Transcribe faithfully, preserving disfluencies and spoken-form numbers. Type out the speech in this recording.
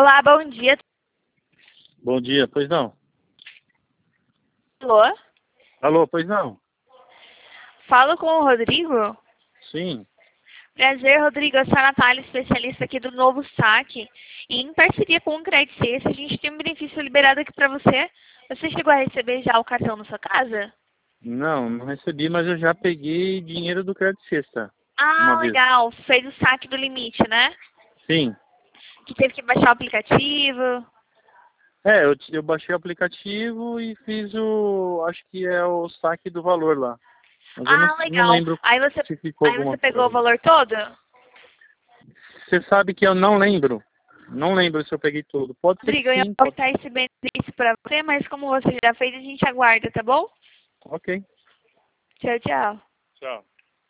Olá, bom dia. Bom dia, pois não? Alô? Alô, pois não? Falo com o Rodrigo? Sim. Prazer, Rodrigo. Eu sou a Natália, especialista aqui do Novo Saque. E em parceria com o Credit Suisse, a gente tem um benefício liberado aqui para você. Você chegou a receber já o cartão na sua casa? Não, não recebi, mas eu já peguei dinheiro do Credit Sexta Ah, uma vez. legal. Fez o saque do limite, né? Sim. Que teve que baixar o aplicativo. É, eu, eu baixei o aplicativo e fiz o... acho que é o saque do valor lá. Mas eu não, Ah, não legal. lembro Aí você, se ficou aí você alguma pegou o coisa. valor todo? Você sabe que eu não lembro. Não lembro se eu peguei tudo. Pode ser Rodrigo, que eu ia sim. Pode... aproveitar esse benefício para você, mas como você já fez, a gente aguarda, tá bom? Ok. Tchau, tchau. Tchau.